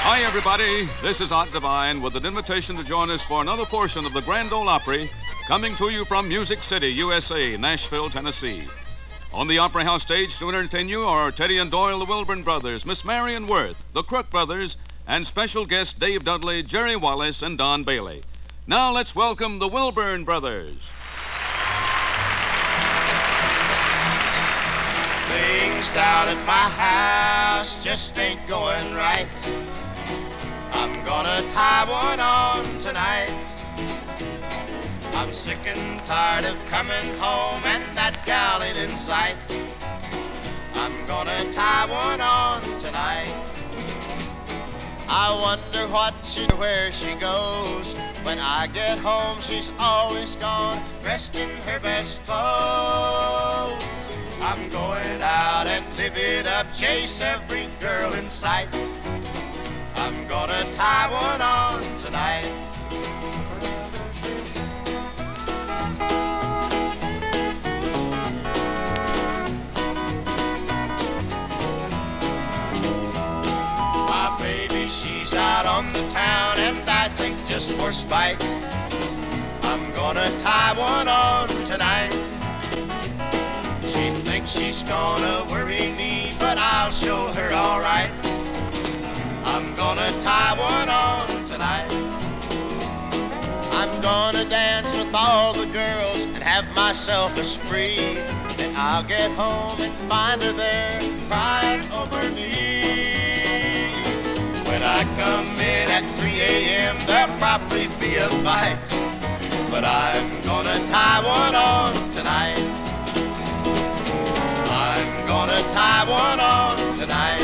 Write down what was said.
Hi, everybody. This is Art Divine with an invitation to join us for another portion of the Grand Ole Opry, coming to you from Music City, USA, Nashville, Tennessee. On the Opera House stage to entertain you are Teddy and Doyle, the Wilburn Brothers, Miss Marion Worth, the Crook Brothers, and special guests Dave Dudley, Jerry Wallace, and Don Bailey. Now let's welcome the Wilburn Brothers. Things down at my house just ain't going right. I'm gonna tie one on tonight. I'm sick and tired of coming home and that gal ain't in sight. I'm gonna tie one on tonight. I wonder where she goes. When I get home, she's always gone, dressed in her best clothes. I'm going out and live it up, chase every girl in sight. I'm gonna tie one on tonight. My baby, she's out on the town, and I think just for spite, I'm gonna tie one on tonight. She thinks she's gonna worry me, but I'll show her all right. I'm gonna tie one on tonight. I'm gonna dance with all the girls and have myself a spree. Then I'll get home and find her there crying over me. When I come in at 3 a.m. there'll probably be a fight, but I'm gonna tie one on tonight. I'm gonna tie one on tonight.